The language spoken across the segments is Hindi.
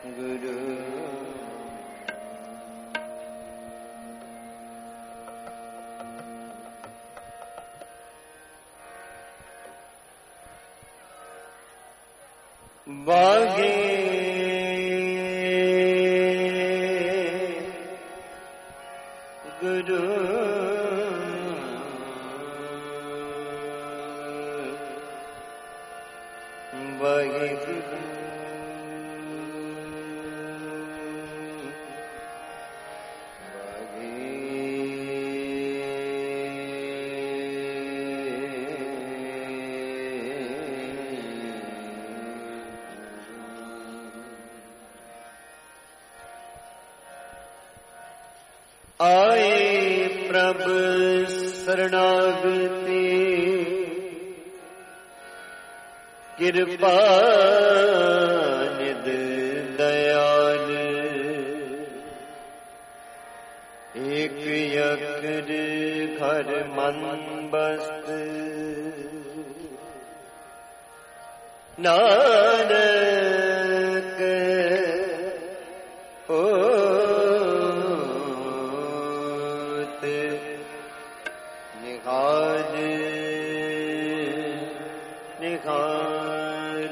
गुरु बागे गुरु बागे गुरु आए प्रभ शरणागति कृपा निध दयाल एक यकर घर मन बस्त नानक निहाल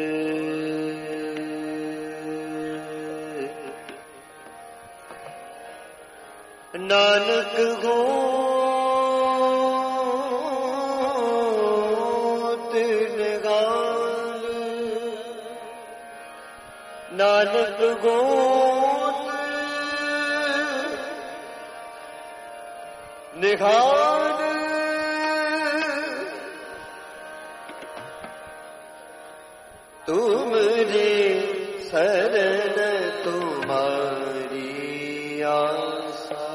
नानक होत निहाल नानक होत निहाल तुमरे शरण तुम्हारी आशा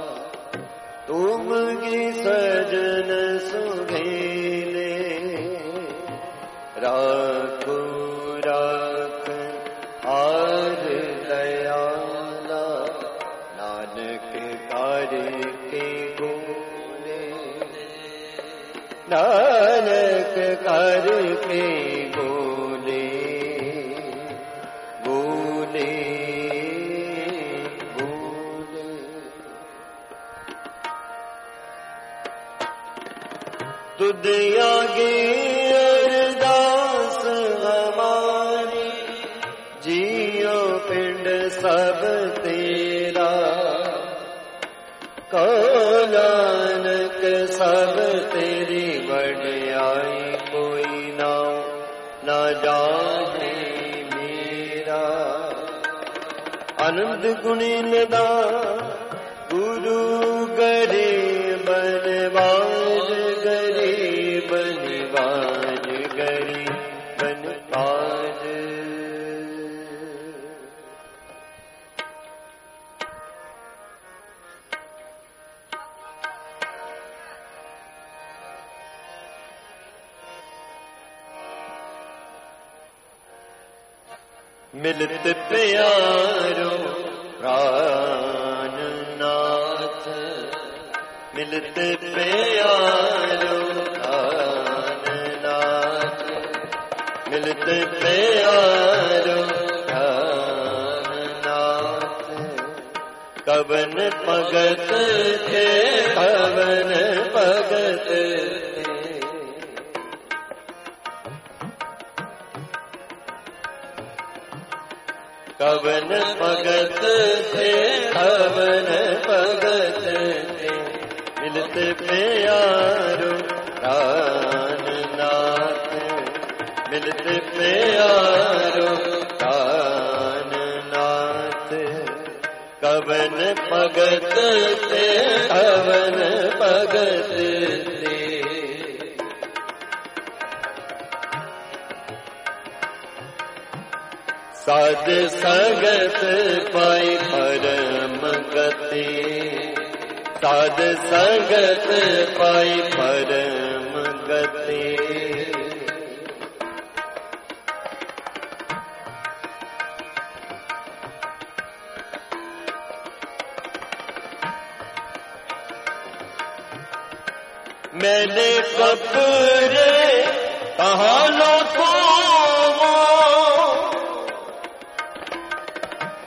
तुमकी सजन सुहेले राखो राख आर दयाला नानक करके बोले नानक करके बोले तुद आगे अरदास हमारी जियो पिंड सब तेरा नानक सब तेरी बढ़ाई कोई ना जाने मेरा आनंद गुणी नदा गुरु गरे बनवाज गरे बनवाज गरे बनवाज मिलत प्यारो प्राणनाथ मिलत प्यारो प्राणनाथ मिलत प्यारो प्राणनाथ कवन भगत थे कवन भगत कवन भगत थे कवन भगत थे मिलत प्यारो प्राणनाथ मिलत प्यारो प्राणनाथ कवन भगत थे कवन भगत थे साध संगत पाई परम गति साध संगत पाई परम गति मैंने कपरे कहा लो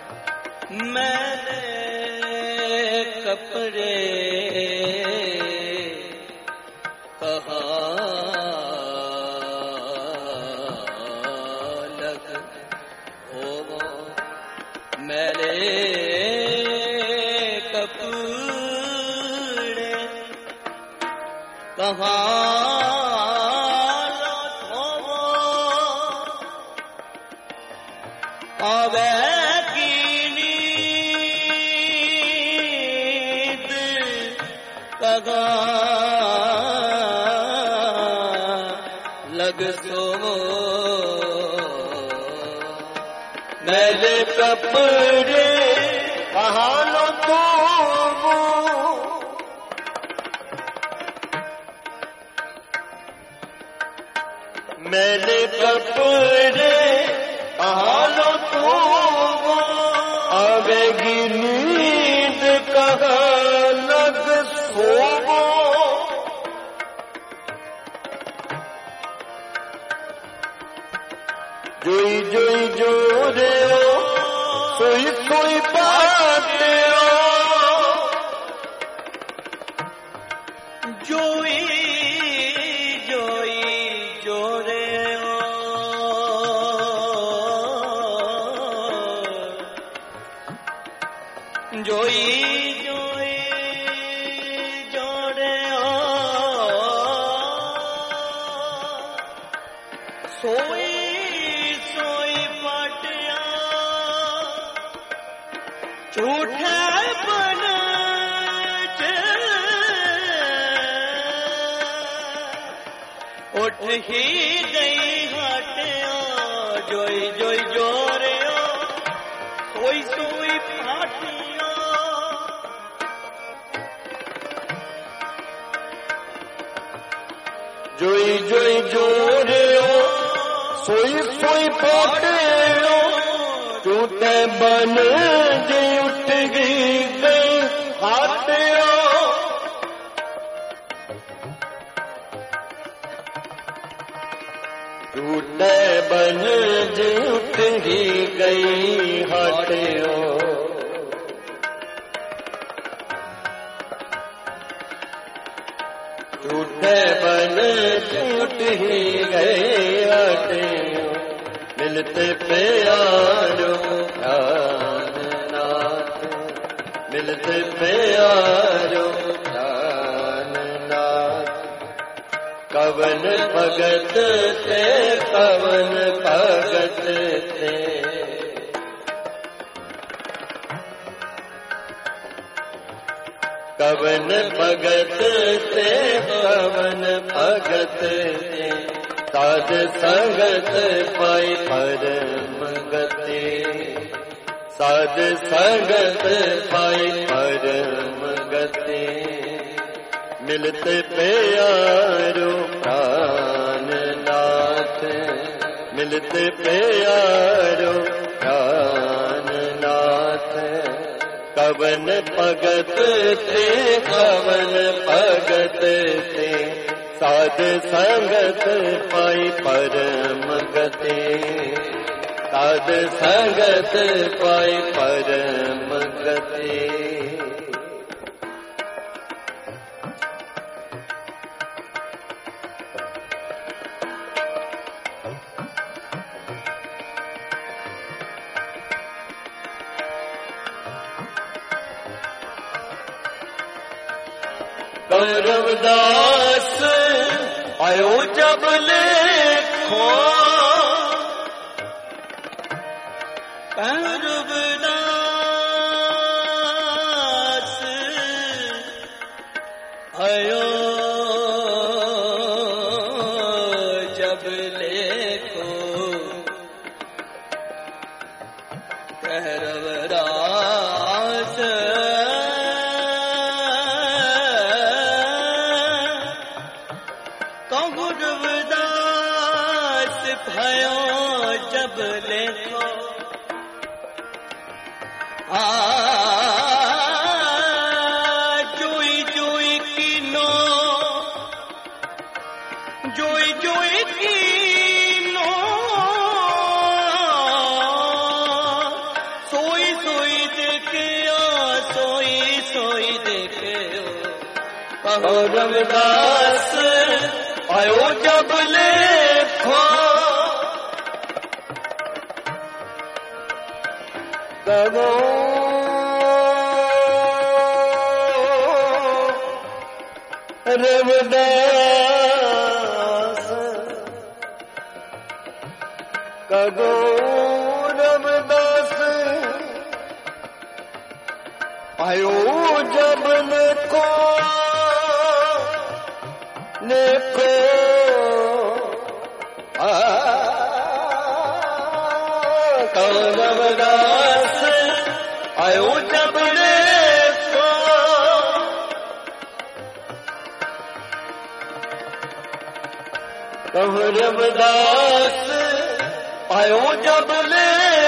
कहाँ आवे की नींद कहाँ लग सो मेरे कपड़े कहाँ लो मेरे कपड़े कहाँ लो आवेगी नींद कहाँ लग सोवो जोई जोई जो रे सोई सोई बाते जोई जोई जो रे जोई जोई जोड़े सोई सोई पटिया झूठे बन उठ ही गई हटिया जोई जोई जोड़े सोई सोई फाटिया जोई जोई जोरे सोई सोई पाटे टूटे बन जे उठ गई हाटे टूटे बन जे उठ गई हाटे टूटे बन टूट ही गए आटे मिलते प्यारो प्राणनाथ मिलते प्यारो प्राणनाथ कवन भगत थे कवन भगत थे कवन भगत थे कवन भगत थे साध संगत पाई परम गति साध संगत पाई परम गति मिलते प्यारो प्राणनाथ मिलते प्यारो प्राणनाथ कवन भगत थे कवन भगत थे साध संगत पाई परम गति साध संगत पाई परम गति कौरवदास आयो जब लेखो कौरवदास आयो जब लेखो कौरवदास कौरवदास भयो जब लेखो जोई जोई कीनो जोई जोई कीनो सोई सोई देखे सोई सोई देखे कौरवदास आयो जब लेखो तबो रविदास कगो रविदास आयो जब को रविदास आयो जब कहो रविदास आयो जब ले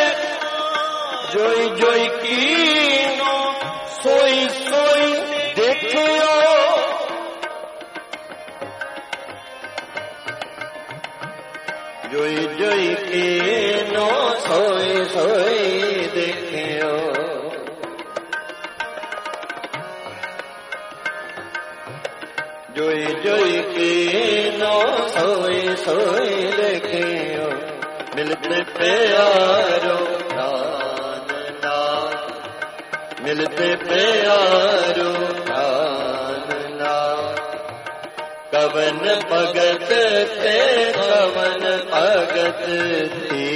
जोई जोई कीनो सोई सोई देखियो जोई जोई कीनो सोई सोई देखियो जोई जोई कीनो सोई सोई देखियो मिलते प्यारो नान नान मिलते प्यारो नान नान कवन भगत थे कवन भगत थी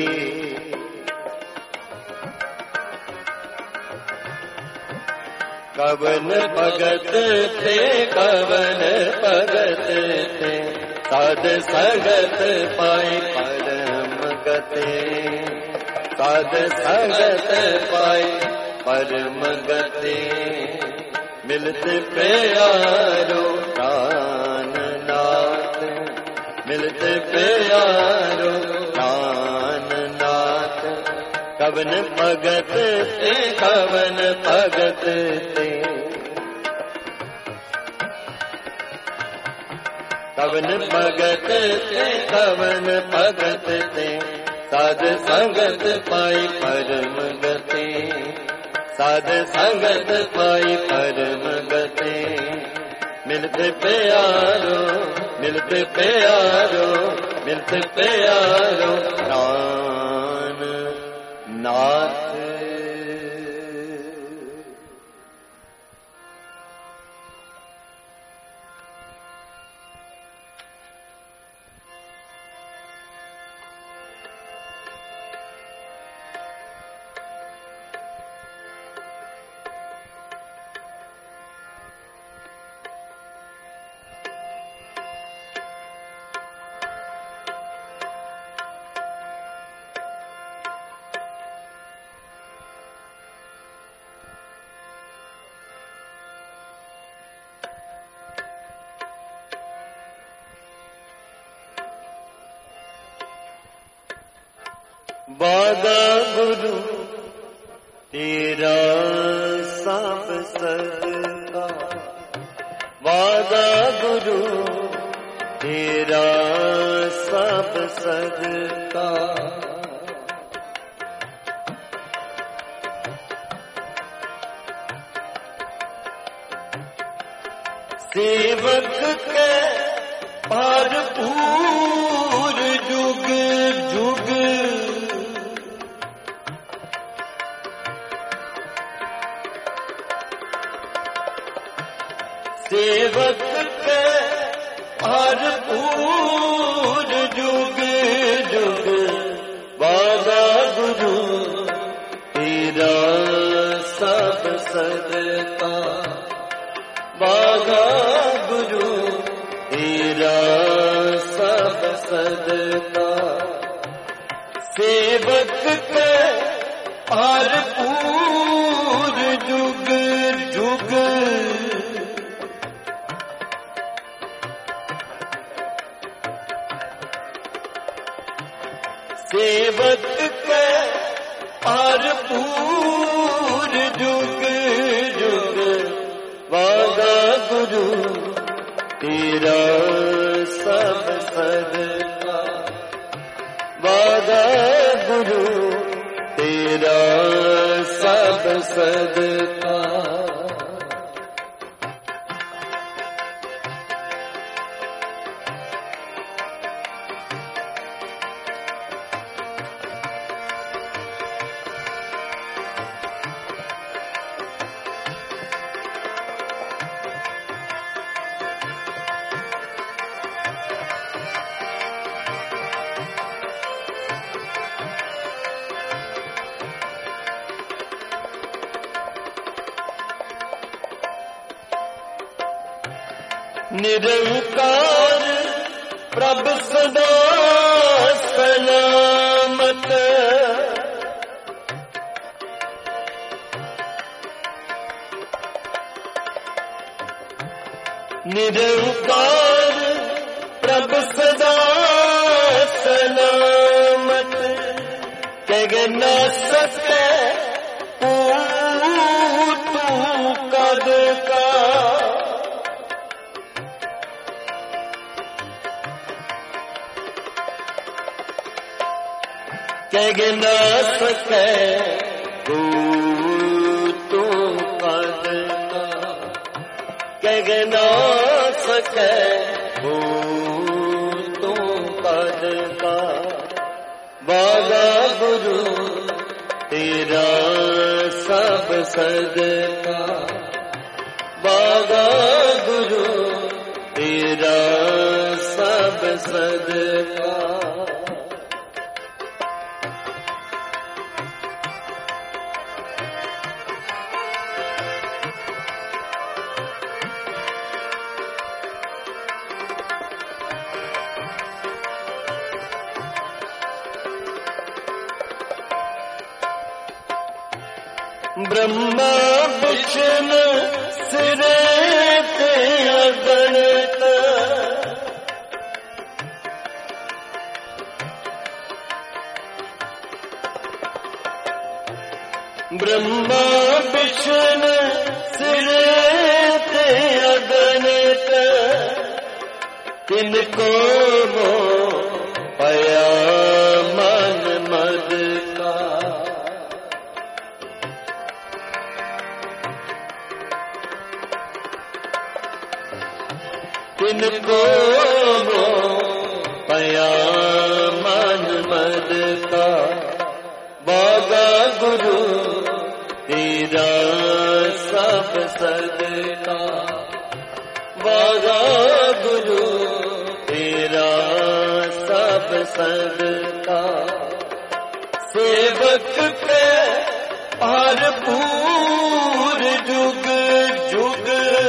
कवन भगत थे कवन भगत थे साध संगत पाई परम गते साध संगत पाई परम गते मिलते प्यारो प्राण नाथ मिलते प्यारो प्राण नाथ कवन भगत थे कवन भगत थे कवन भगत थे कवन भगत थे साध संगत पाई परम गते साध संगत पाई परम गते मिलते प्यारो मिलते प्यारो मिलते प्यारो प्राण नाथ वादा गुरु तेरा सांप सदका वादा गुरु तेरा सांप सदका सेवक के भरपूर जुग जुग सेवक के भरपूर जुग जुग वादा गुरु तेरा सब सदका वादा गुरु तेरा सब सदका सेवक के भरपूर जुग जुग सेवक के भरपूर जुग जुग वादा गुरु तेरा सब सदका वादा गुरु तेरा सब सदका निरंकार प्रभ सदा सलामत। निरंकार प्रभ सदा सलामत। कह न सके तू कद का। कह न सके तू कद का। कह न सके तू कद का। बाबा गुरु तेरा सब सदका। बाबा गुरु तेरा सब सदका। ब्रह्मा विष्णु सिरे ते अगणित। ब्रह्मा विष्णु सिरे ते अगणित। तिनको मोह पया मन मद का। तिनको पया मन मद का। बाबा गुरु तेरा सब सदका। बाबा गुरु तेरा सब सदका। सेवक पे भरपूर जुग जुग।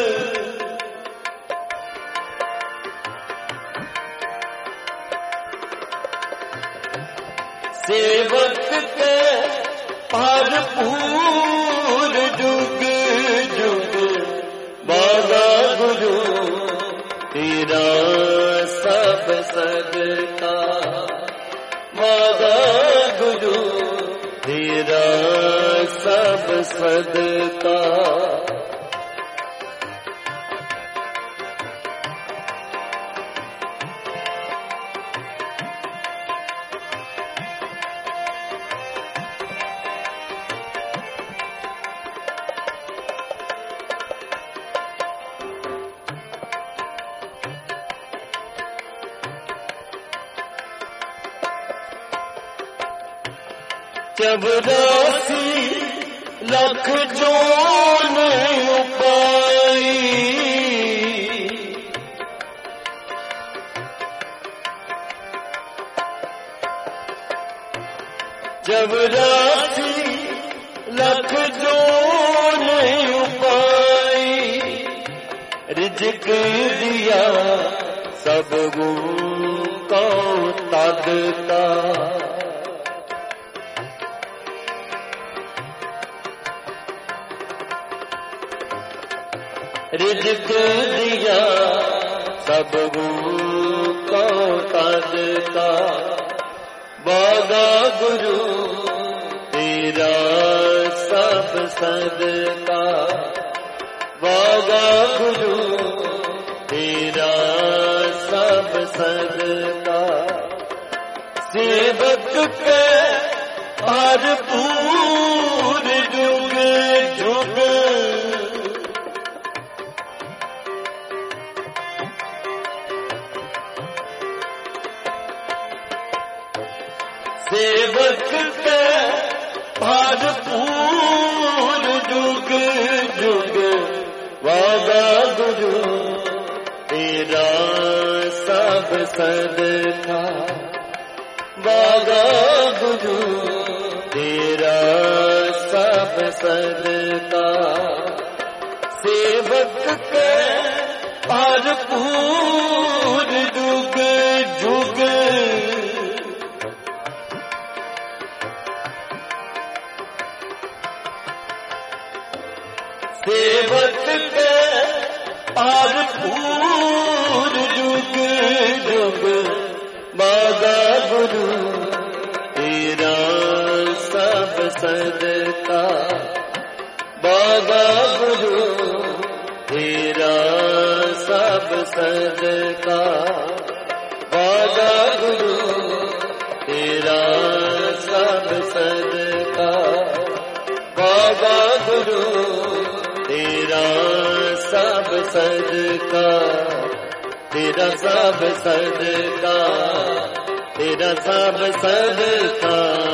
सेवक के भरपूर जुग जुग। बाबा गुरु तेरा सब सदका। बाबा गुरु तेरा सब सदका। चौरासी लाख जोन उपाई। चौरासी लाख जोन उपाई। रिज़्क़ दिया सब गुण को तद का। रिज़्क़ दिया सब को तद का। बाबा गुरु तेरा सब सदका। बाबा गुरु तेरा सब सदका। सेवक के भरपूर जुग जुग। सेवक के भरपूर जुग जुग। बाबा गुरु तेरा सब सदका। बाबा गुरु तेरा सब सदका। सेवक के भरपूर जुग जुग सेवक के भरपूर जुग जुग बागा गुरु तेरा सब सदका बागा गुरु तेरा सब सदका बागा गुरु तेरा सब सदका बागा गुरु तेरा सब सदका तेरा सब सदका तेरा सब सदका।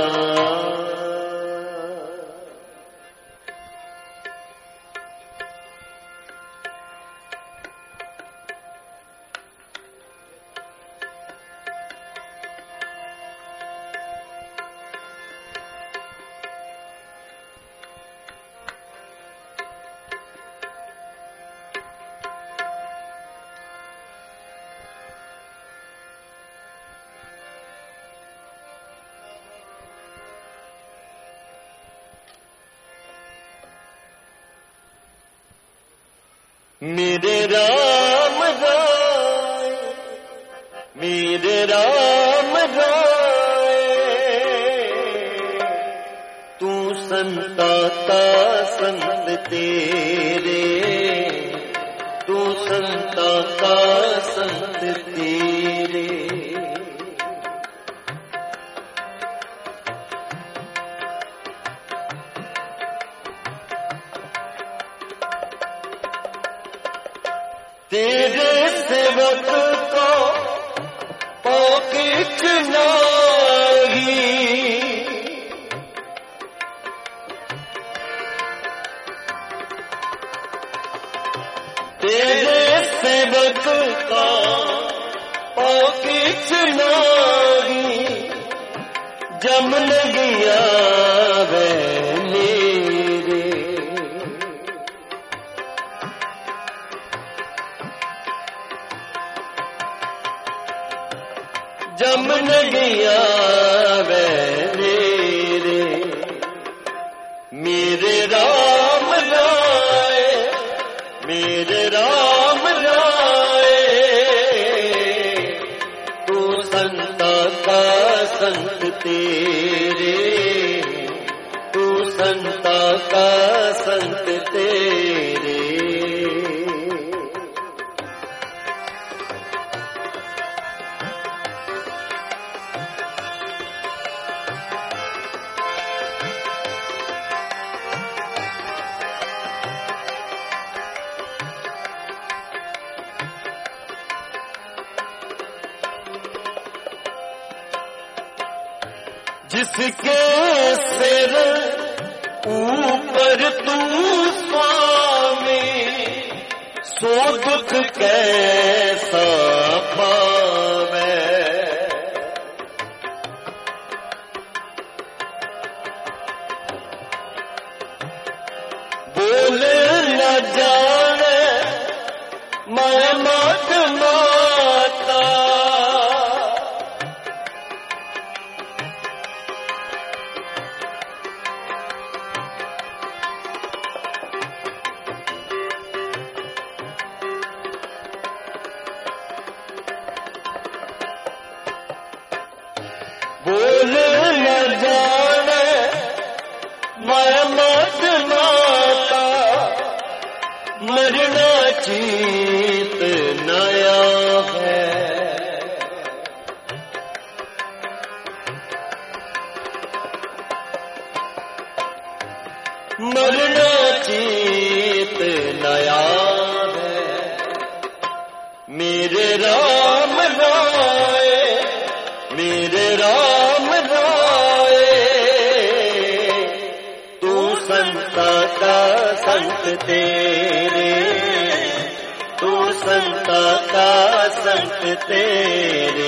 मेरे राम राय मेरे राम राय तू संता का संत तेरे तू संता का संत तेरे तेरे सेवक को पॉकेट नाही तेरे सेवक का पॉकेट नाही जमन गया वे जमन गया वे मेरे राम राय मेरे राम राय तू संता का संत तेरे तू संता का संत तेरे जिसके सिर ऊपर तू स्वामी सो दुख कैसा पावे बोल न जाने मैं मत माता बोल न जाने मैं मत माता मरना चीत नया है मरना चीत नया है मेरे राम राय मेरे राम राय तू संता का संत तेरे तू संता का संत तेरे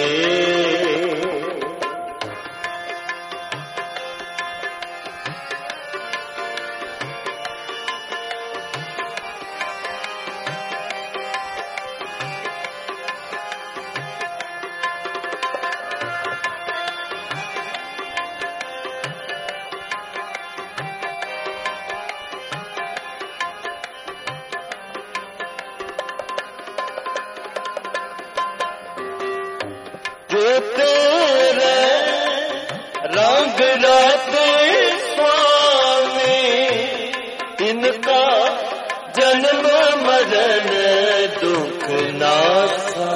जाग राते स्वामी, इनका जन्म मरण दुख नासा।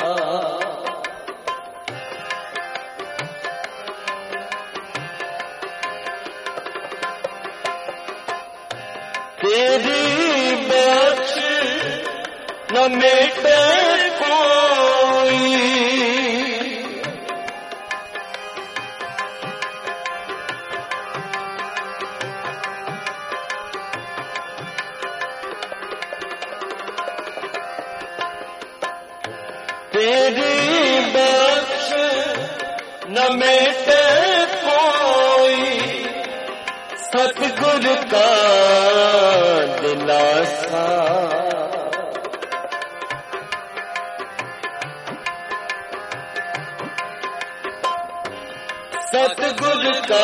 तेरी बख्श न मिटे कोई, तेरी बख्श न मिटे कोई, सतगुर का दिलासा। सतगुर का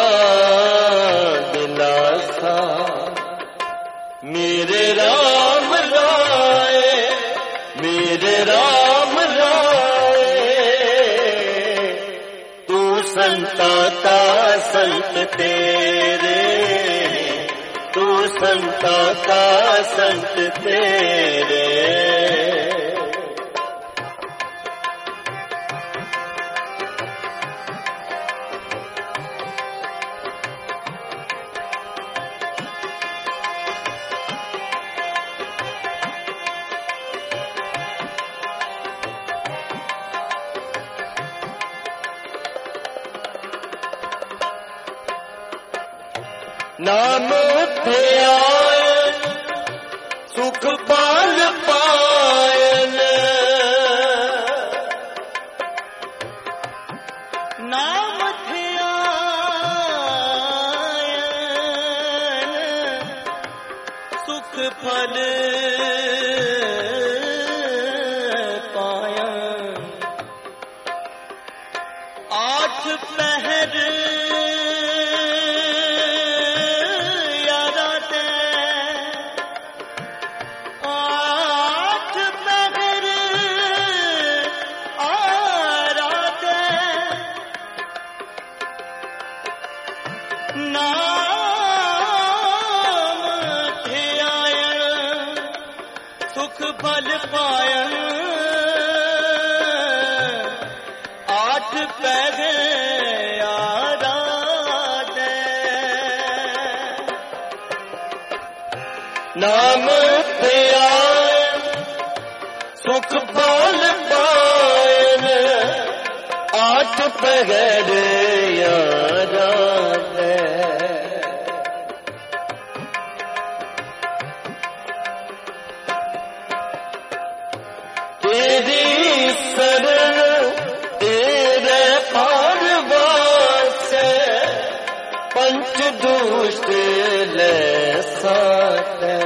दिलासा, मेरे राम राय, मेरे राम राय। तू संता का संत तेरे, तू संता का संत तेरे। नाम थे आयन सुख पाल पायन, नाम थे आयन सुख फल पायन। आठ पहर नाम थे आयन सुख फल पायन। आठ पैग आराधे, नाम थे आयन सुख फल पायन। आठ पैग आराधे, तेरी शरण तेरे पार वासे, पंच दुष्ट ले साथे।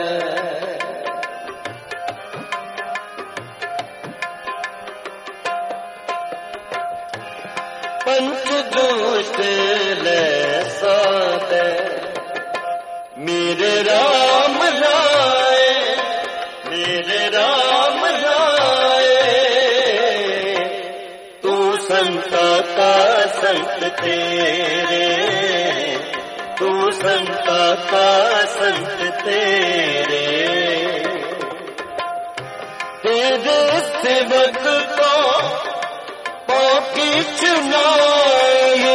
पंच दुष्ट ले साथे, मेरे राम राय, मेरे राम राय। तू संता का संत तेरे, तू संता का संत तेरे। तेरे सेवक को पापी चुनाए,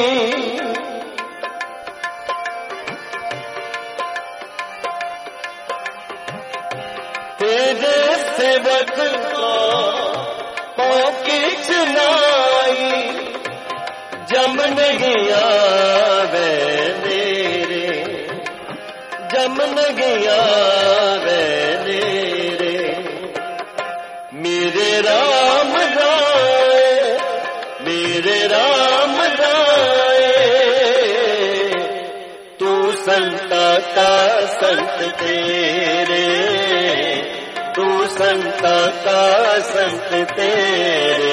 तेरे सेवक को पापी चुनाई। जम नहीं आवे मेरे, जम नहीं आवे मेरे। मेरे राम राय, मेरे राम राय। तू संता का संत तेरे, तू संता का संत तेरे।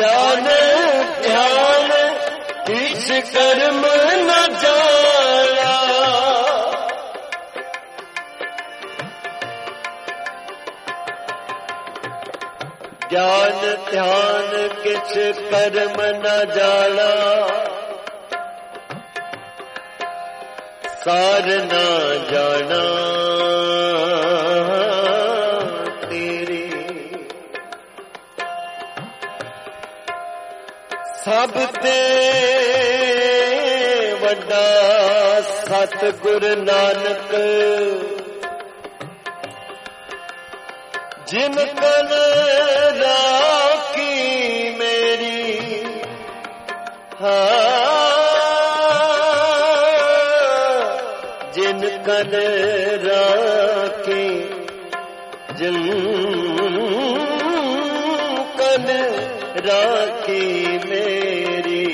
ज्ञान ध्यान किस कर्म न जाना, ज्ञान ध्यान किस कर्म न जाना, सार न जाना तेरे। सब ते वड्डा सतगुर नानक, जिन कन राखी मेरी, जिन कन राखी, जिन कन राखी मेरी।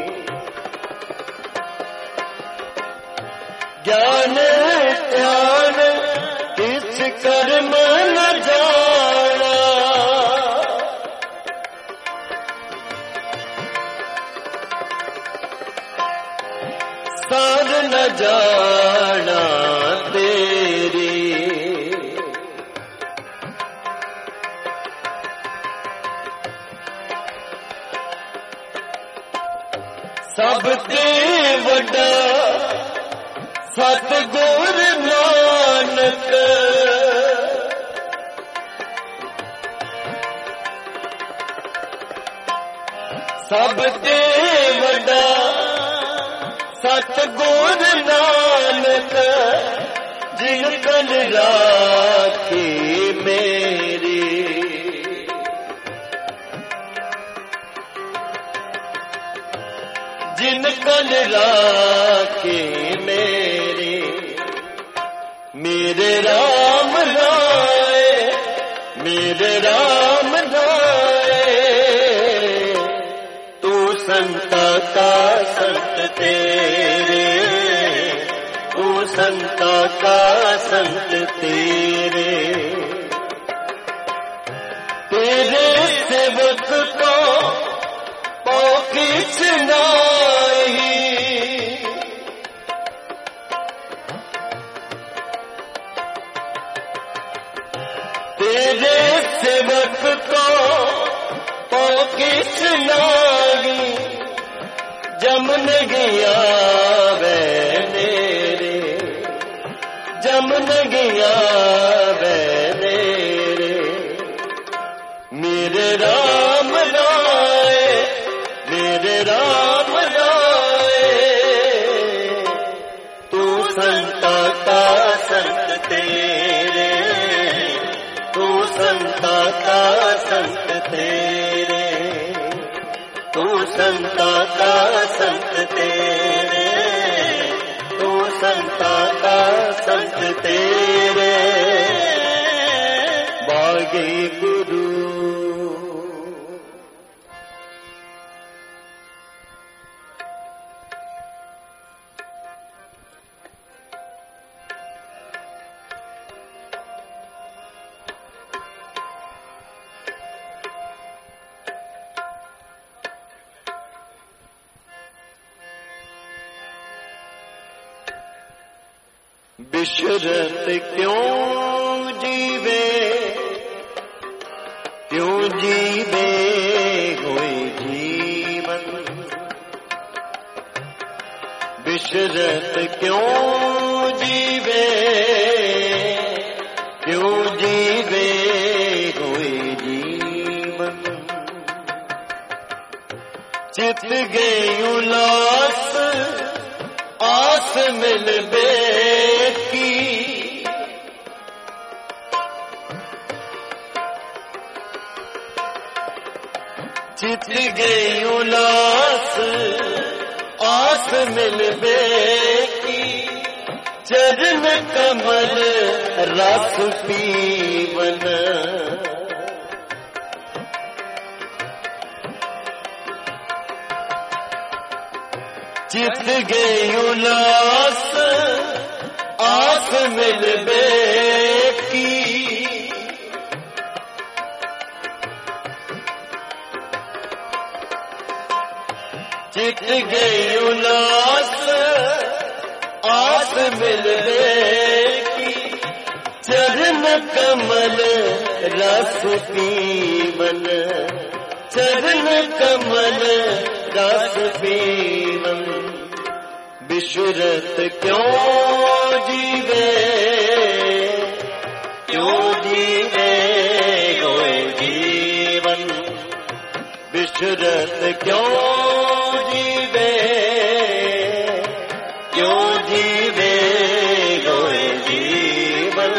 ज्ञान ध्यान किस कर्म न जाना, सार न जाना तेरी। सबते वड्डा सतगुर नानक, सबते वड्डा सतगुर नानक, जिन कन राखी मेरी। जिन कन राखी मेरी। मेरे राम राय, मेरे राम राय, तू संता का संत तेरे, तू संता का संत तेरे। तेरे सेवक को पाओ किस नाही, तेरे सेवक को पाओ किस नाही। जमन गया वे मेरे, जमन गया वे मेरे। मेरे राम राय, मेरे राम राय, तू संता का संत तेरे, तू संता का संत तेरे, तू संता का संत तेरे, तू संता का संत तेरे। बागे गुरु बिशरत क्यों जीवे, क्यों जीवे कोई जीवन। बिशरत क्यों जीवे, क्यों जीवे कोई जीवन। चित गई उलास आस मिलबे की, चित गई उलास आस मिलबे की। चरण कमल रस पीवन, चित गई उलास आस मिलबे की। चित गई उलास आस मिलने की, चरण कमल रस पीवन, चरण कमल रस पीवन। बिशुरत क्यों जीवे, क्यों जीवे गोए जीवन, बिशुरत क्यों जीवे, क्यों जीवे गोए जीवन।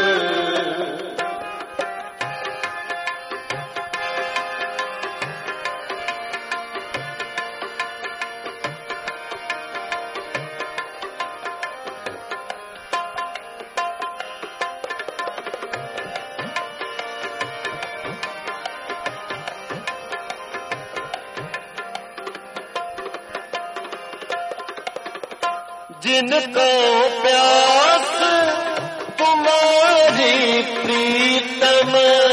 जिनको प्यास तुम्हारी प्रीतम,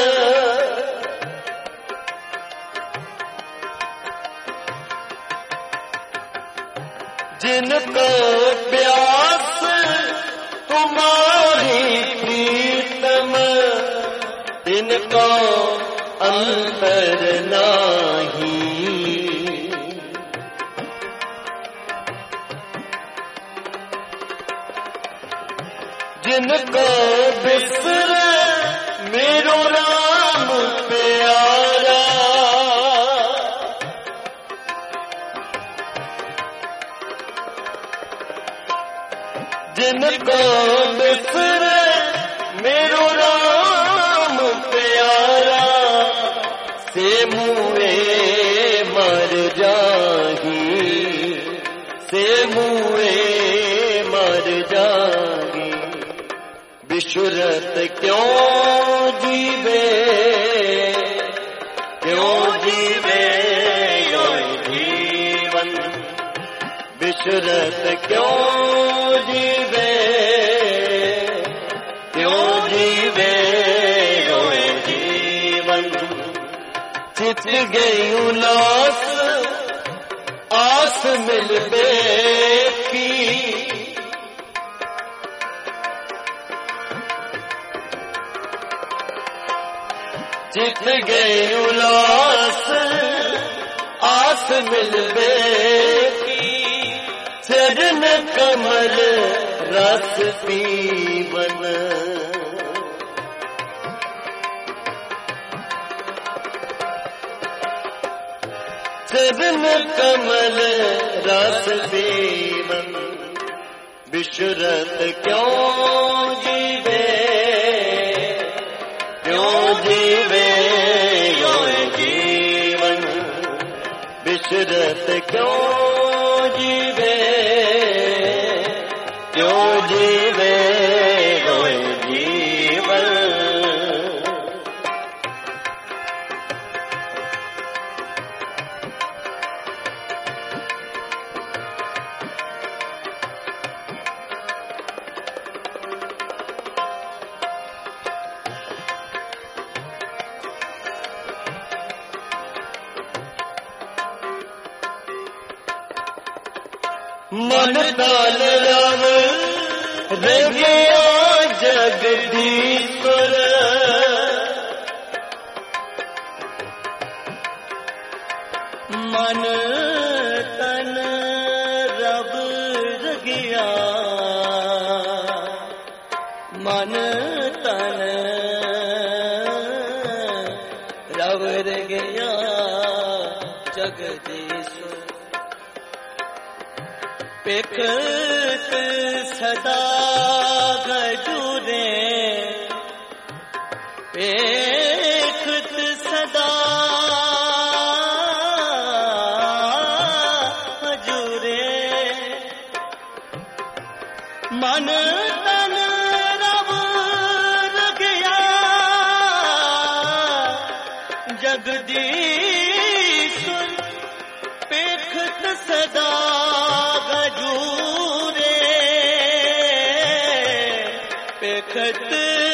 जिनको प्यास तुम्हारी प्रीतम, तिनको अंतर नाही। जिनको बिसर मेरो राम प्यारा, जिनको बिसर मेरो राम प्यारा, से मुए मर जाही, से मुए मर जाही। बिशुरत क्यों जीवे, क्यों जीवे गोए जीवन, बिशुरत क्यों जीवे, क्यों जीवे गोए जीवन। चित गई उलास आस मिलबे की, चित गई उलास आस मिलबे की, चरण कमल रस पीवन। चरण कमल रस पीवन। बिशुरत क्यों जीवे, क्यों जीवे गोए जीवन, बिशुरत क्यों जीवे, क्यों जीवे गोए जीवन। मन ताल राम रंगिया जगदीश्वर, मन तन रब रगिया, मन तन रब रगिया जगदीश्वर। पेखत सदा गजूरे, पेखत सदा गजूरे, मन तन रब रगिया जगदीश्वर। पेखत सदा गजूरे, पेखत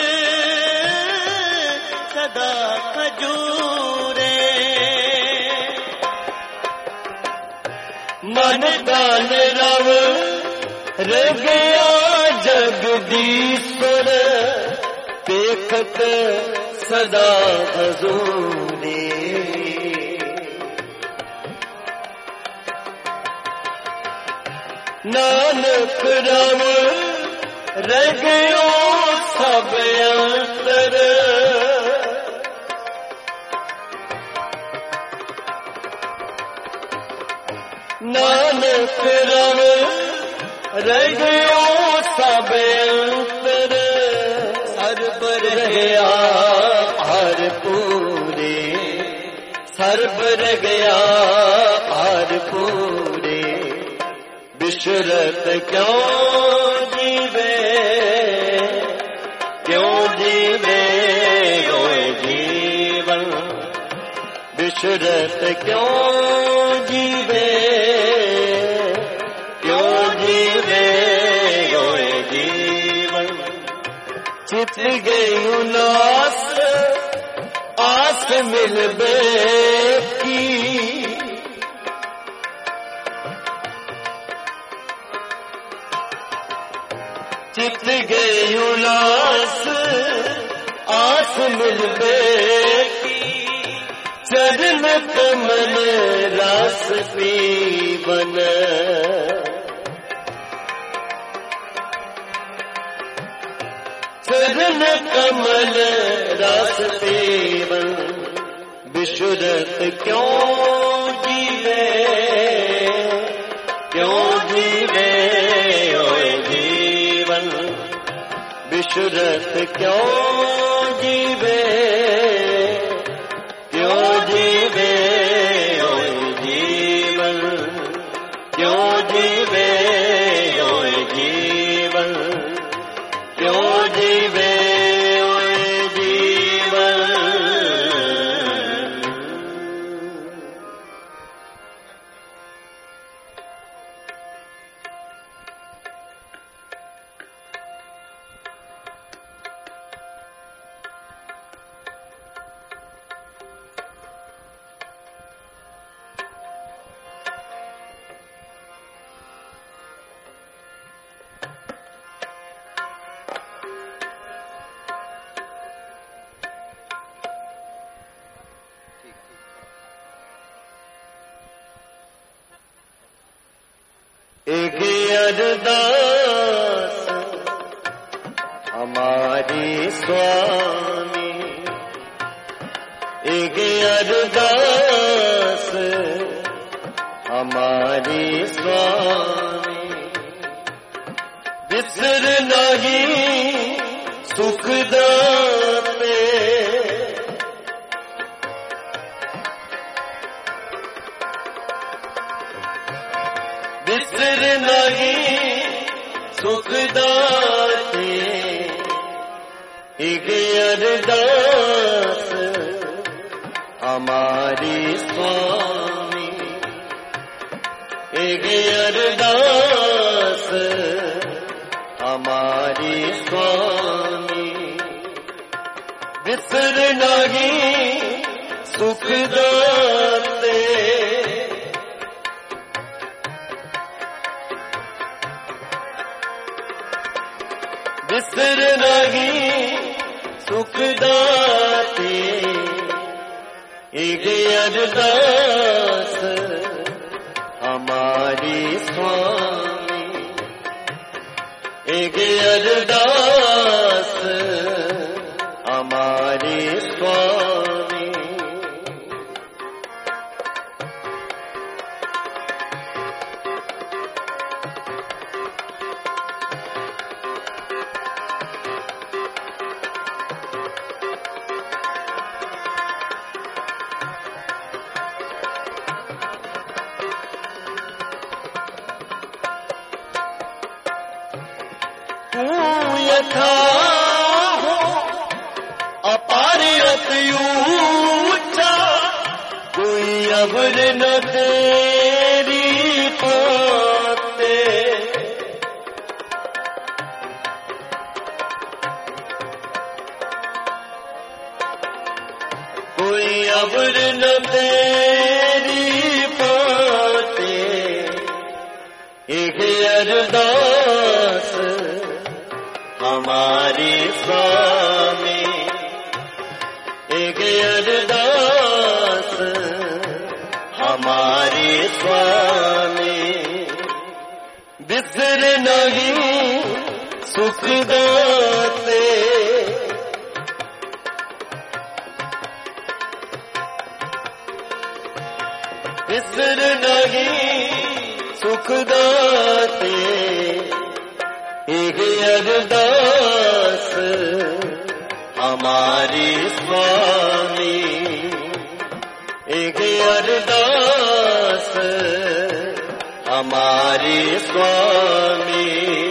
सदा खजूरे। मन तन रव रगया जगदीश्वर देखत सदा हजूरी नानक रव रगयो सब अंतर नानक रव रगयो सब अंतर सर्ब रगया हर पूरे सर्ब रगया हर पूरे बिशरत क्यों जीवे रोए जीवन बिशरत क्यों जीवे रोए जीवन चित गई उल्लास आस मिलबे की चित गई उल्लास आस मिलबे की चरण कमल रास पीवन चरण कमल रास पीवन बिशुरत क्यों जीवे ओए जीवन बिशुरत क्यों जीवे ओए जीवन क्यों जीवे ओए जीवन क्यों जीवे ओए जीवन एक अरदास हमारी स्वामी एक अरदास हमारी स्वामी बिसर नहीं सुख दाते बिसर नहीं सुख दाते एक अरदास हमारी स्वामी एक अरदास हमारी स्वामी बिसर नहीं सुख दाते बिसर नहीं सुख दाते एक अरदास हमारी स्वामी एक अरदास हमारी स्वामी यथा हो अपार अति ऊंचा कोई अबर न तेरी पाते कोई अबर न तेरी पाते अरदास हमारे स्वामी, एक अरदास हमारे स्वामी। बिसर नहीं सुख दाते, बिसर नहीं सुख दाते, एक अरदास हमारे स्वामी, एक अरदास हमारे स्वामी।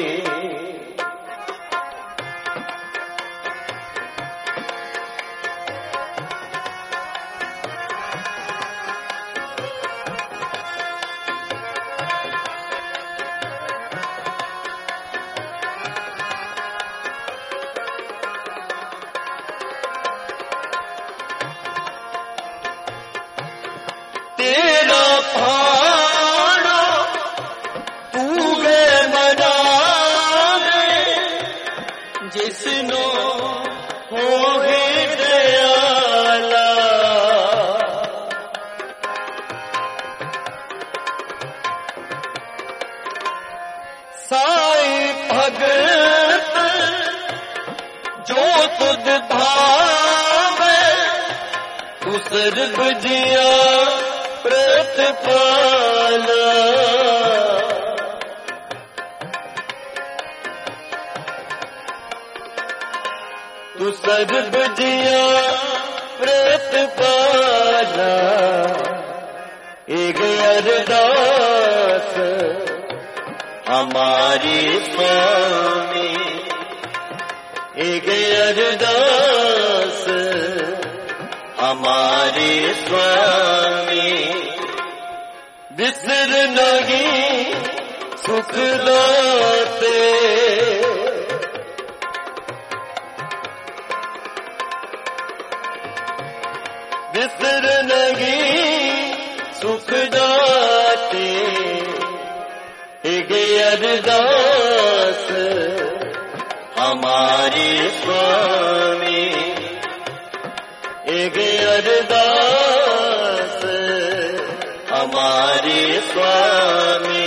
तेरा भाड़ा तू गए मनावे, जिसनो हो गए दयाला। साई भगत जो तुद भावे, तू सर्ब जिया प्रतिपाला। तू सर्ब जिया प्रतिपाला, एक अरदास हमारी स्वामी, एक अरदास हमारे स्वामी। बिसर नहीं सुख दाते, बिसर नहीं सुख दाते, एक अरदास हमारे स्वामी, एक अरदास हमारे स्वामी।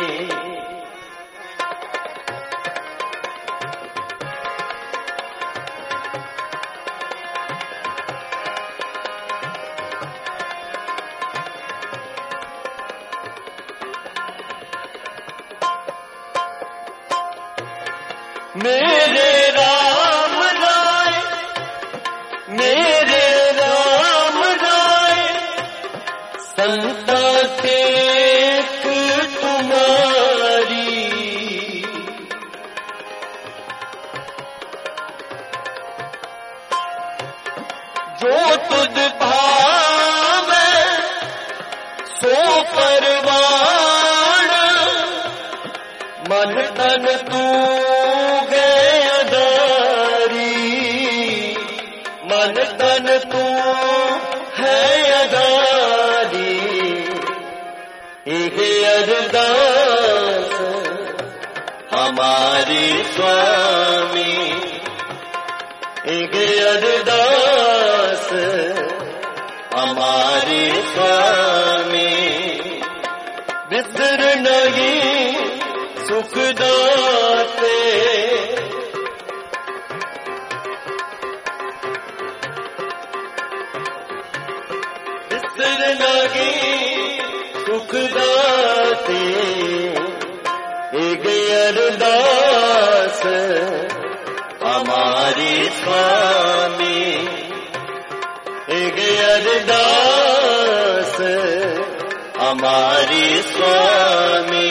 मेरे राम राय, मेरे राम राय, संता टेक तुम्हारी। जो तुझ भावे सो परवान, मन तन तू मन तन तू है अदारी, एक अरदास हमारे स्वामी, एक अरदास हमारे स्वामी। बिसर नहीं सुख दाते, बिसर नहीं सुख दाते, एक अरदास हमारे स्वामी, एक अरदास हमारे स्वामी।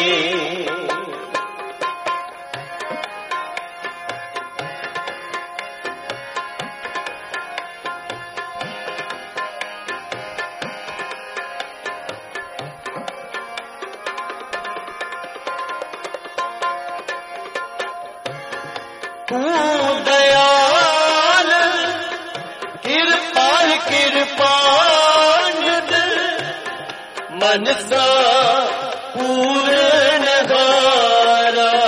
तू दयाल कृपाल कृपांड, मनसा पूर्ण हारा।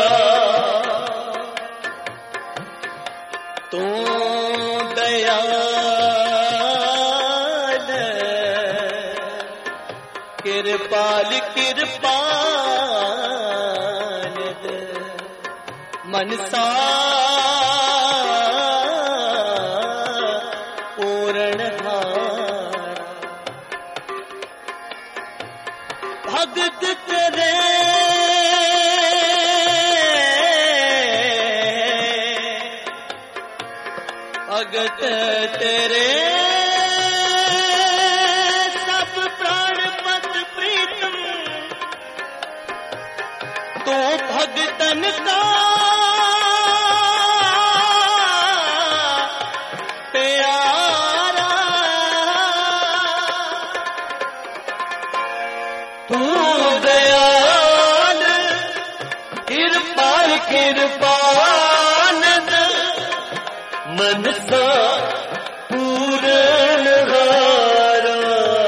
दयाल कृपाल कृपाल मनसा पूर्ण भगत तेरे भगत तेरे सब प्राणपत प्रीतम तो भगतन का प्यारा तू दयाल कृपाल कृपानंद मनसा पूर्ण हारा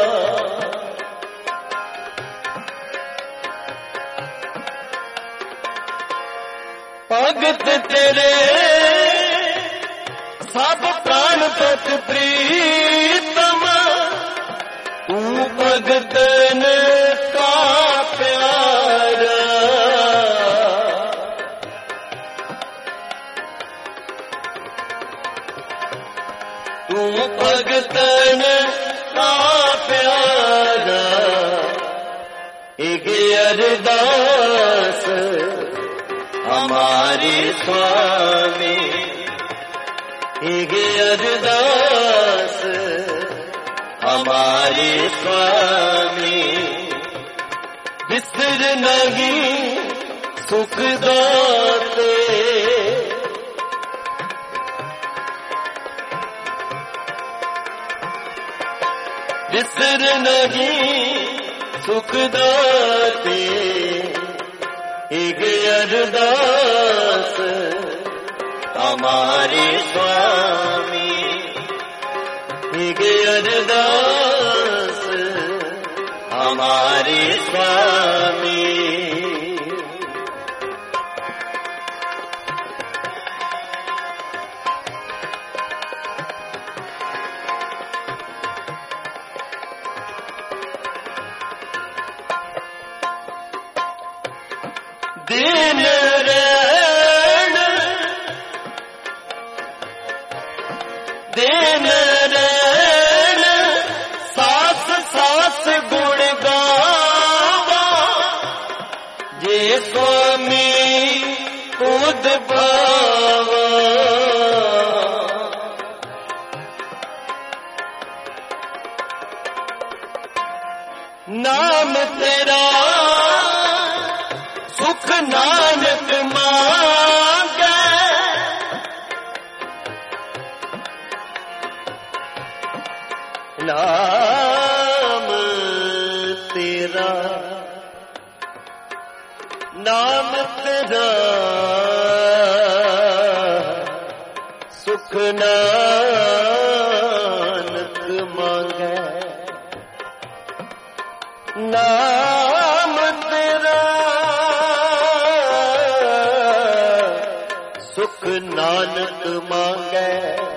भगत तेरे सब प्राणपत प्रीतम तू भगतन का प्यारा तू भगतन का प्यारा एक अरदास हमारे स्वामी एक अरदास हमारे स्वामी बिसर नहीं सुख दाते बिसर नहीं सुख दाते एक अरदास हमारे स्वामी एक अरदास हमारे स्वामी दिन रैन दिन रैन सास सास गुण गावा जे स्वामी खुद भावा नाम तेरा सुख नानक मांगे नाम तेरा नाम तेरा सुख नानक मांगे नाम तेरा सुख नानक मांगे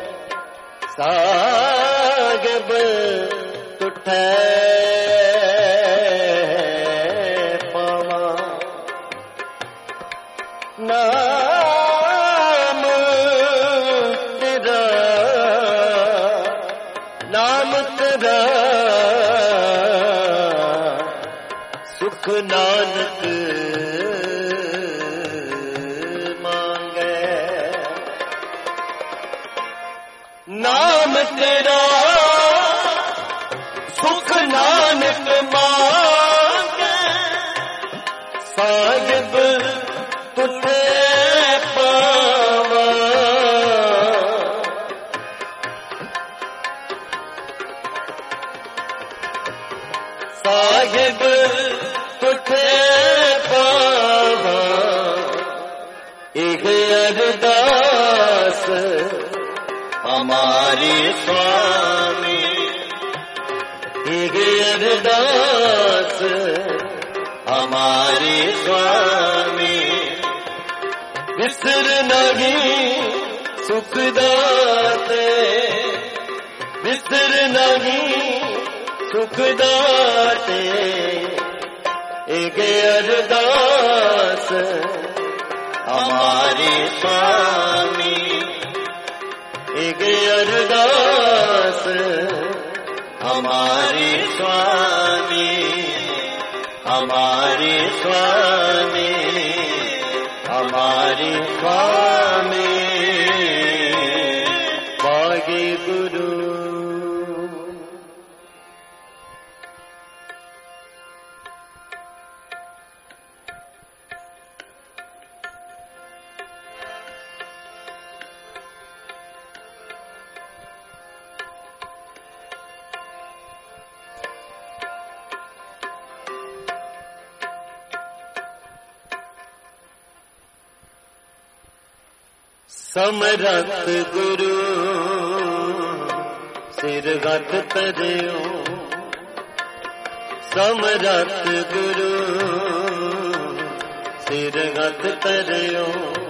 सागब तुठै पावा नाम तेरा नाम तेरा सुख नानक नाम तेरा सुख नानक मांगे साहिब तुझे पावा साहिब तुझे पावा एक अरदास हमारे स्वामी एक अरदास हमारे स्वामी बिसर नहीं सुख दाते, बिसर नहीं सुख दाते, एक अरदास हमारे स्वामी, एक अरदास हमारे स्वामी, हमारे स्वामी, हमारे स्वामी वागे गुरु। समरथ गुरु सिरगत तरियो, समरथ गुरु सिरगत तरियो,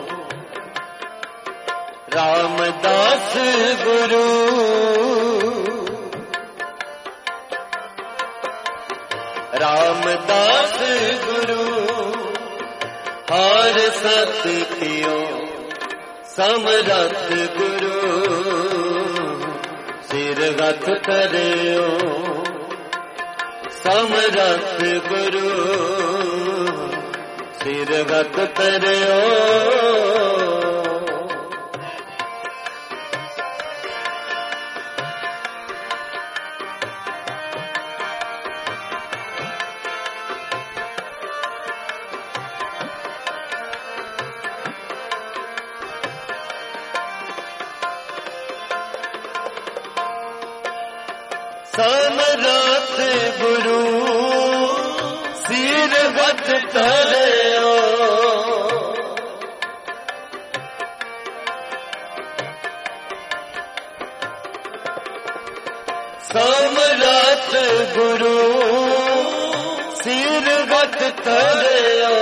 रामदास गुरु रामदास गुरु हर सत्य कियो, समरथ गुरु सिरगत तरियो, समरथ गुरु सिरगत तरियो। समरथ गुरु सिरगत तरियो, समरथ गुरु सिरगत तरियो,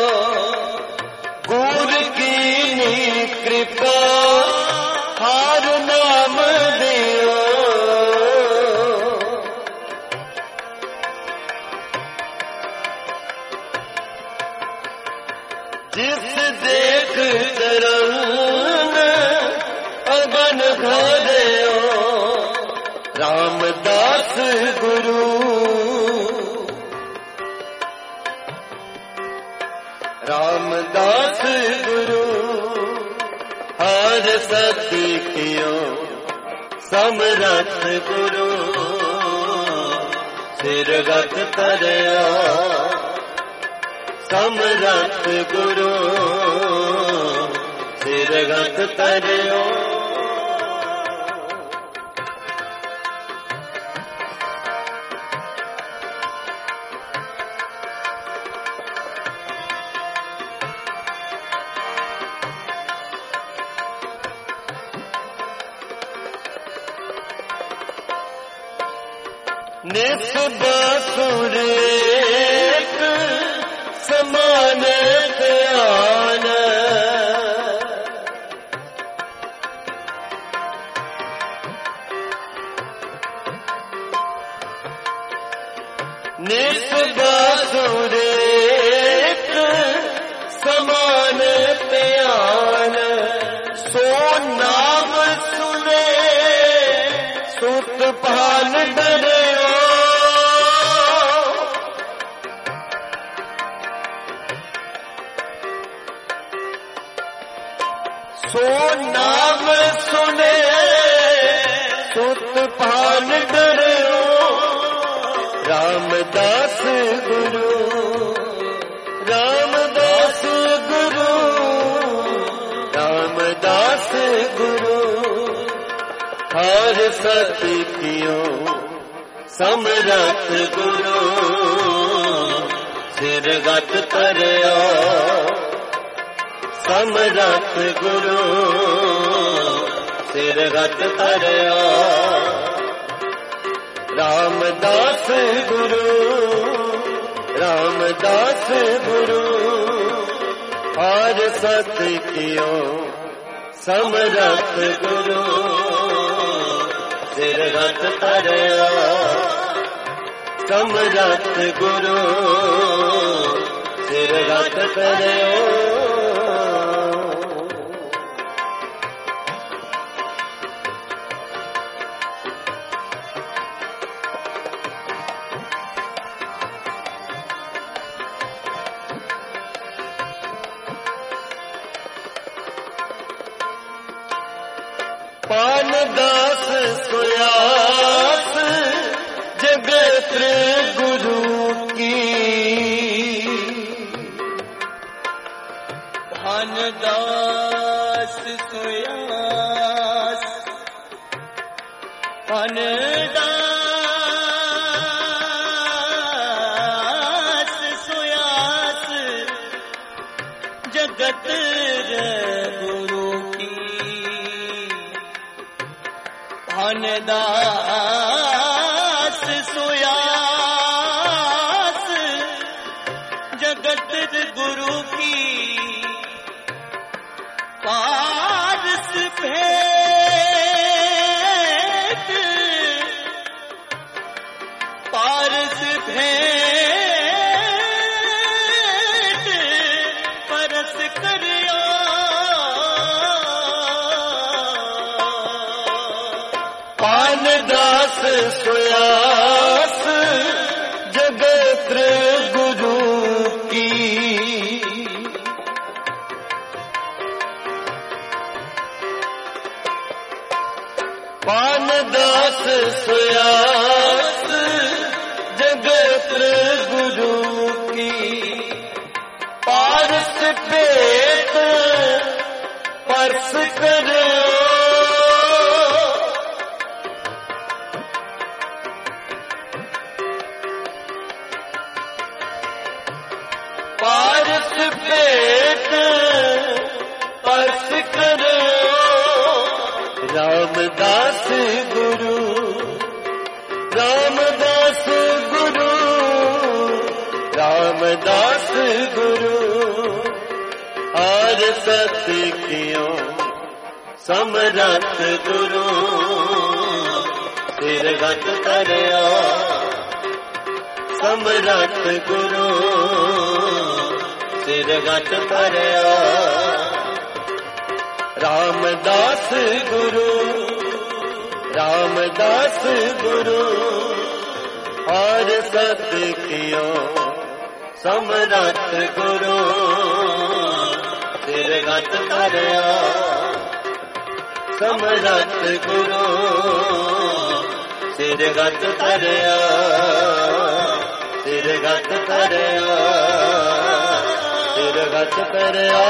गुर की कृपा हार नाम दियो, जिस देख चरण अगन भरियो, रामदास गुरु रामदास गुरु हर सत्य कियो, समरथ गुरु सिरगत तरियो, समरथ गुरु सिरगत तरियो। नित बासुर एक समान ध्यान, नित बासुर एक समान ध्यान, सो नाम सुने सुत पाल डरियो, सो नाम सुने सुत पाल डरियो, रामदास गुरु रामदास गुरु रामदास गुरु हर सत्य कियो, समरथ गुरु सिरगत तरियो, समरथ गुरु सिरगत तरियो, रामदास गुरु रामदास गुरु हर सत्य कियो, समरथ गुरु सिर रथ तरया समरथ गुरु सिर रथ तरयो पान दास सोयास जगत गुरु की पान दास सोयास पान दास सोयास जगत गुरु दास सोयास जगत गुरु की पारस भेंट पारस भेंट परस करिया पान दास सोयास जगत गुरु की पान दास सोयास जगत गुरु की पारस पेट परस करो पारस पेट परस करो रामदास गुरु रामदास गुरु रामदास गुरु आर सत्य कियो समरथ गुरु सिर गत करया समरथ गुरु सिर गत करया रामदास गुरु रामदास गुरु और सत्य कियो समरथ गुरु सिर गत करया समरथ गुरु सिर गत करया सिर गत करया सिर गत करया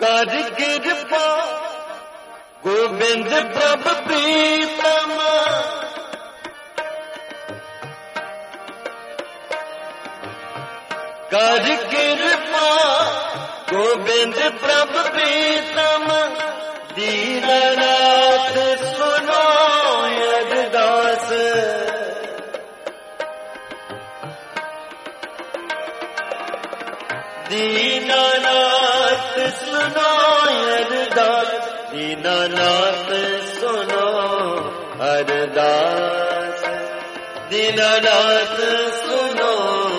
कर कृपा गोविंद प्रभु प्रीतम कर कृपा गोविंद प्रभु प्रीतम दीननाथ सुनो अरदास दीननाथ सुनो अरदास दीननाथ सुनो अरदास दीननाथ सुनो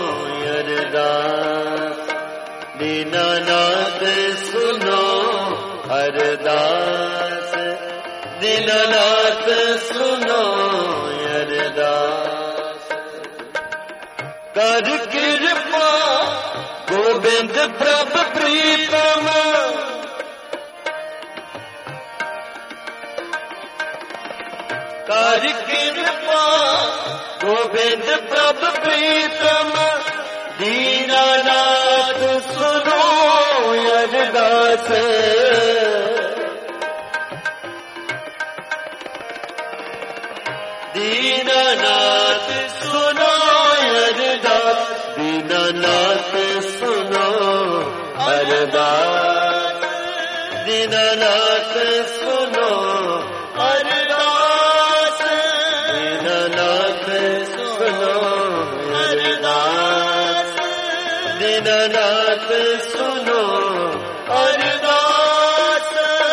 अरदास दीननाथ सुनो अरदास दीननाथ सुनो अरदास कर कृपा गोविंद प्रभु प्रीतम कर कृपा गोविंद प्रभु प्रीतम दीननाथ सुनो अरदास दीननाथ सुनो अरदास दीननाथ सुनो अरदास दीननाथ सुनो अरदास दीननाथ सुनो अरदास दीननाथ सुनो अरदास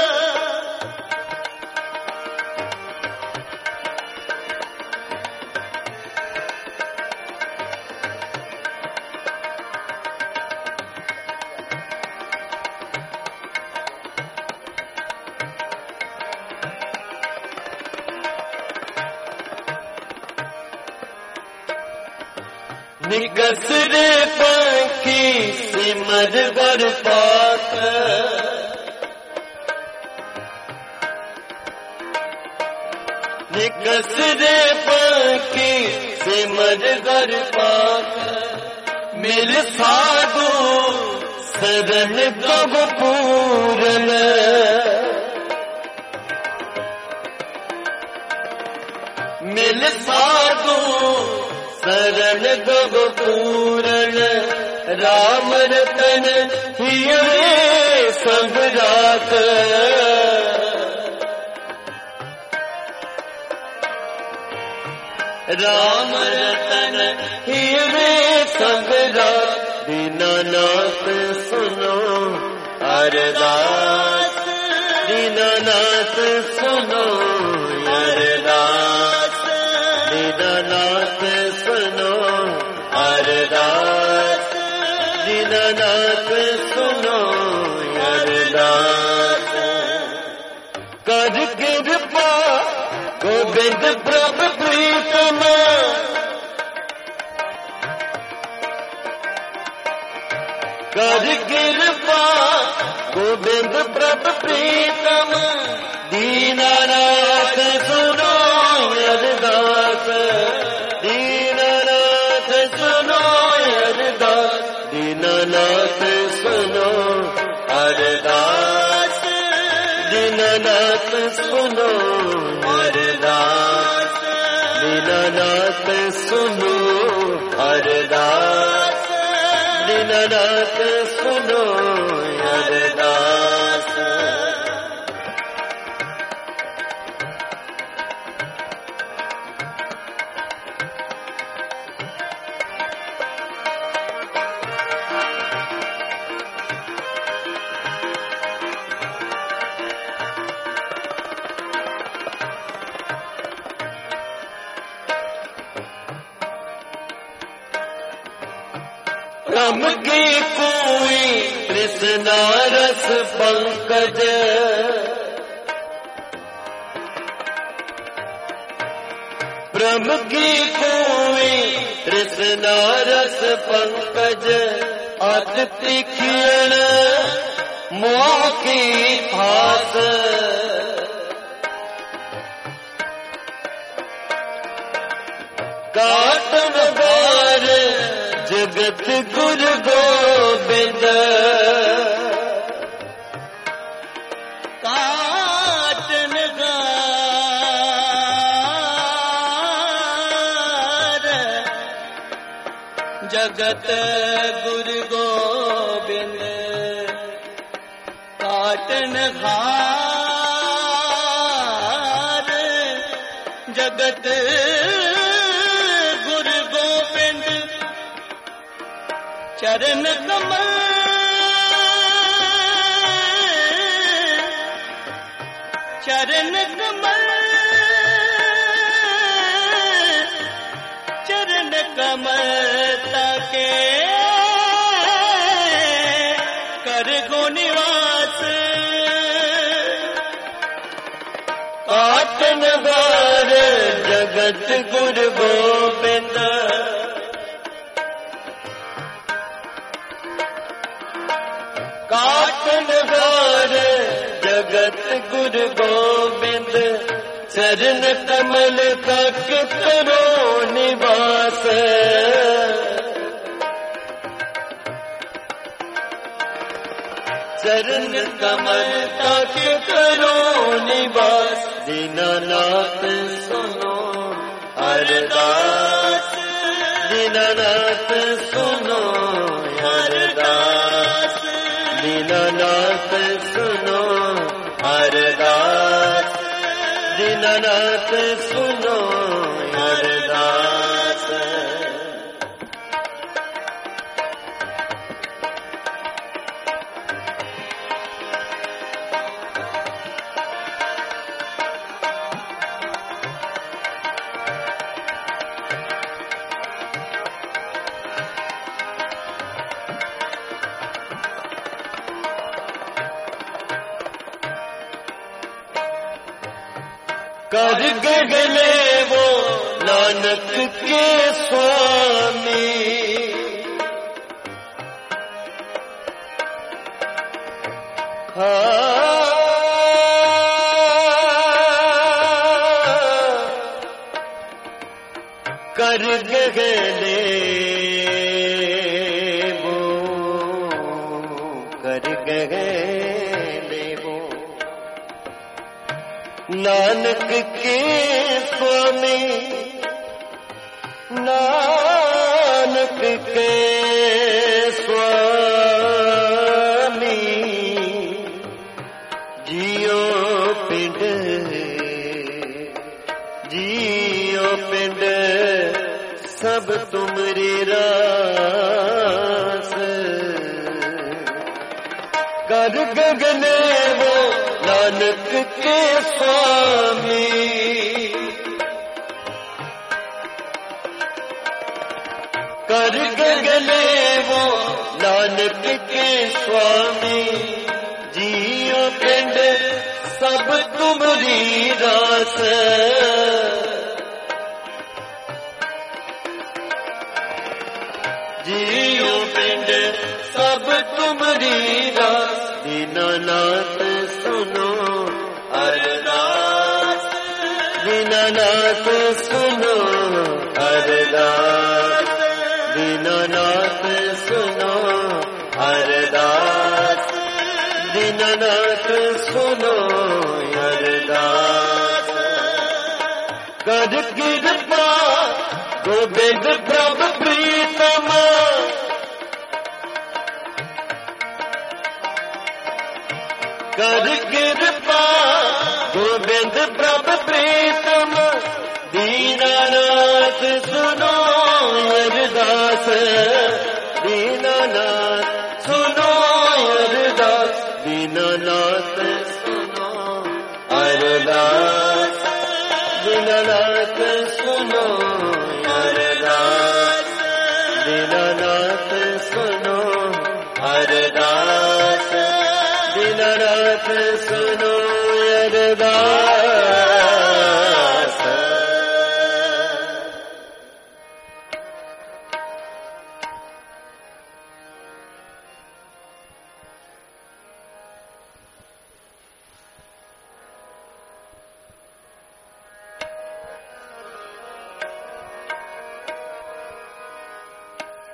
निकस रे पंखी सिमर बर पाक निकस रे पंखी सिमर बर पाक मिल साधु शरण प्रभु पूरन मिल साधु शरण गव पूरन राम रतन हिये सब रात राम रतन हिये सब रात दीननाथ सुनो अरदास दीननाथ सुनो अरदास दीननाथ सुनो अरदास दीननाथ सुनो अरदास कर कृपा गोविंद प्रभु प्रीतम कर कृपा गोविंद प्रभु प्रीतम दीननाथ सुनो अरदास दीननाथ सुनो अरदास दीननाथ सुनो अरदास दीननाथ सुनो अरदास दीननाथ सुनो अरदास दीननाथ सुनो अरदास ब्रह्म की कोई कृष्णा रस पंकज ब्रह्म की कोई कृष्णा रस पंकज अति खियण मोह की फास काटन बार जगत गुरु गोविंद काटन गार जगत गुरु गोबिंद काटन घार जगत गुरु गोबिंद चरण कमल चरण कमल चरण कमल ताके कर गो निवास काटन गार जगत गुरु गोबिंद काटन गार जगत गुरु गोबिंद चरण कमल तक करो निवास चरण कमल तक करो निवास दीनानाथ सुनो अरदास दीनानाथ सुनो अरदास दीनानाथ सुनो अरदास दीनानाथ सुनो अरदास कर गगले वो नानक के स्वामी कर गगले वो कर गगले वो नानक के स्वामी नानक के स्वामी जियो पिंड सब तुमरी रास कर गगने वो नानक के स्वामी कर गगने वो नानक के स्वामी जियो पिंड सब तुमरी रास जियो पिंड सब तुमरी रास दीनानाथ सुनो अरदास दीनानाथ सुनो अरदास दीनानाथ सुनो अरदास दीनानाथ सुनो अरदास कर कृपा गोविंद प्रभु प्रीतम कर कृपा गोविंद प्रभु प्रीतम दीनानाथ सुनो अरदास दीनानाथ सुनो अरदास दीनानाथ सुनो अरदास दीनानाथ सुनो अरदास दीनानाथ सुनो अरदास दीनानाथ सुनो अरदास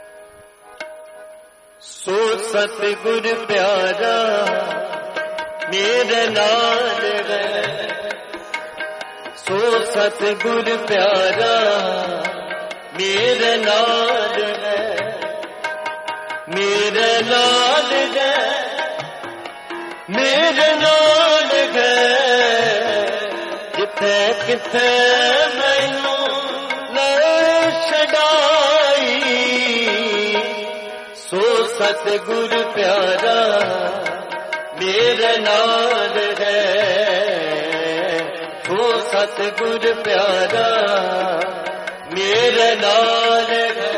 सो सतगुर प्यारा मेरे नाल है सो सतगुर प्यारा मेरे नाल है मेरे नाल है मेरे नाल है जिथे किथे मैनू ले छड़ाई सो सतगुर प्यारा मेरे नाल है सो सतगुर प्यारा मेरे नाल है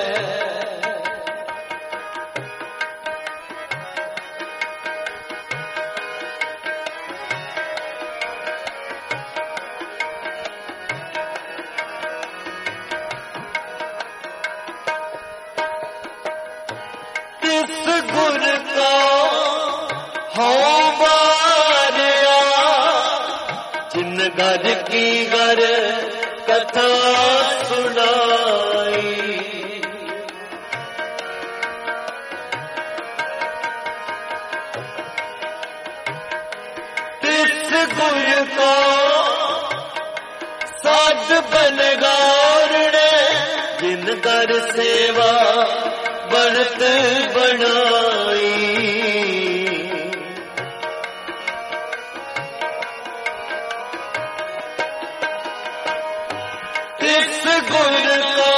किस गुर का हो बारिया जिन घर की घर कथा सुनाई किस गुर का साध बनगारने जिन घर सेवा बनत बनाई किस गुर का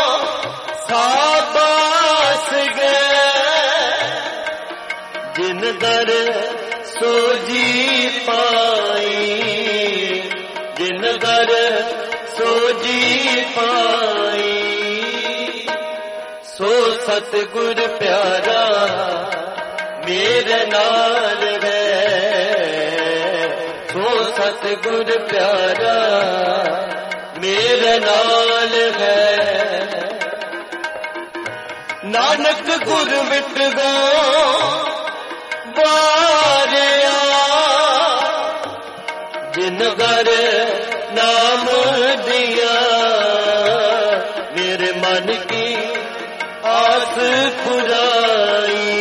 साबास गए जिन दर सोजी पाई जिन दर सोजी पाई सो सतगुर प्यारा मेरे नाल है सो सतगुर प्यारा मेरे नाल है नानक गुर मिट गो बारिया जिन घर नाम दिया मेरे मन की आस पुराई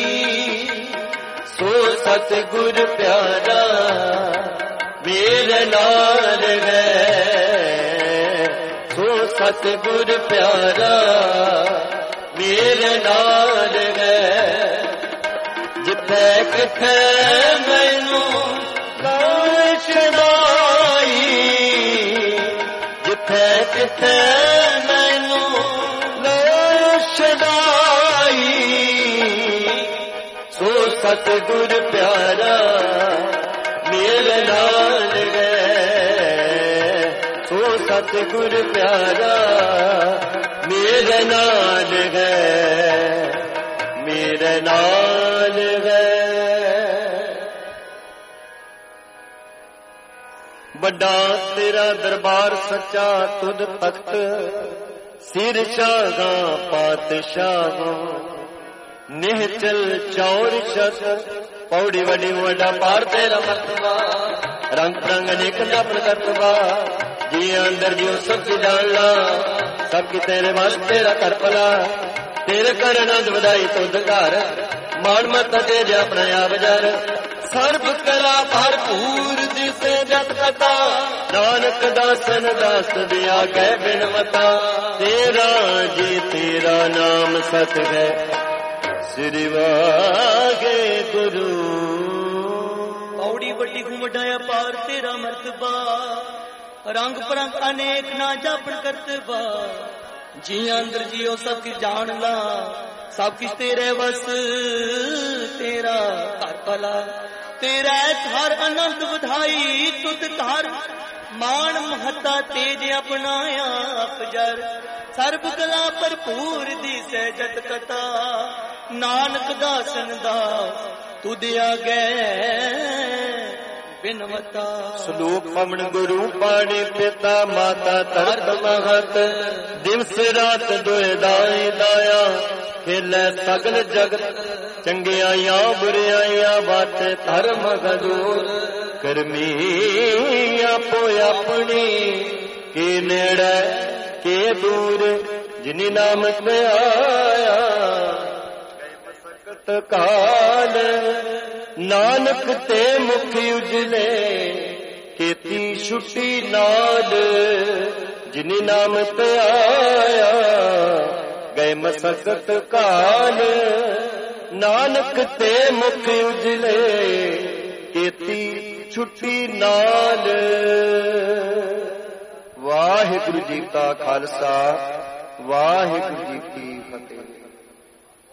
सो सतगुर प्यारा मेरे नाल है सो सतगुर प्यारा मेरे नाल है जिथे किथे मैनू छड़ाई जिथे किथे मैनू छड़ाई सो सतगुर प्यारा मेरे नाल है सो सतगुर प्यारा मेरे नाल है मेरे नाल है बड़ा तेरा दरबार सच्चा तुद तख्त सिर शागा पातशाह निहचल चौर शत पौड़ी वडी वडा पार तेरा मर्तबा रंग रंग अनेक दा प्रकटवा जी अंदर जियो सब की डालना सबकी तेरे वास्ते तेरा कर पला तेरे कर आनंद वधाई तुद घर मान मत तेज अपना आप जर सर्ब कला भरपूर दिसे जत कथा नानक दासन दास दिया गए बिनवता तेरा जी तेरा नाम सत है श्री वागे गुरु पौड़ी बड़ी घुमडाया पार तेरा मर्तबा रंग परंग अनेक ना जापन करतबा जी अंदर जियो सब की जान ला सब किस तेरे बस तेरा घर भला तेरा थार आनंद बधाई तुद थार मान महता तेज अपनाया अपजर सर्ब कला भरपूर दी सहजत कथा नानक दासन दास तुद आगे बिनवता श्लोक पवन गुरु पाणी पिता माता तरत महत दिवस रात दुए दाई दाया खेले सगल जगत चंगियाइया बुरियाइया बात धर्म गदूर करमी आपो अपनी के नेड़े के दूर जिनी नामक में आया मसकत काल ਨਾਨਕ ਤੇ ਮੁਖ ਉਜਲੇ ਕੀਤੀ ਛੁੱਟੀ ਨਾਲ ਜਿਨੀ ਨਾਮ ਤੇ ਆਇਆ ਗਏ ਮਸਕਤ ਕਾਲ ਨਾਨਕ ਤੇ ਮੁਖ ਉਜਲੇ ਕੀਤੀ ਛੁੱਟੀ ਨਾਲ। ਵਾਹਿਗੁਰੂ ਜੀ ਕਾ ਖਾਲਸਾ ਵਾਹਿਗੁਰੂ ਜੀ ਕੀ ਫਤਿਹ।